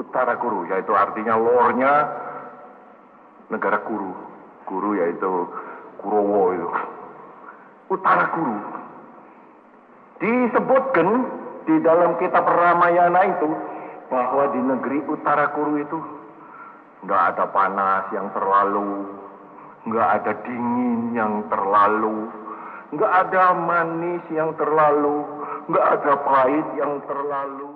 Utara Kuru, yaitu artinya lornya negara Kuru. Kuru yaitu Kurowo itu. Utara Kuru. Disebutkan di dalam kitab Ramayana itu bahwa di negeri Utara Kuru itu nggak ada panas yang terlalu, nggak ada dingin yang terlalu, nggak ada manis yang terlalu, nggak ada pahit yang terlalu.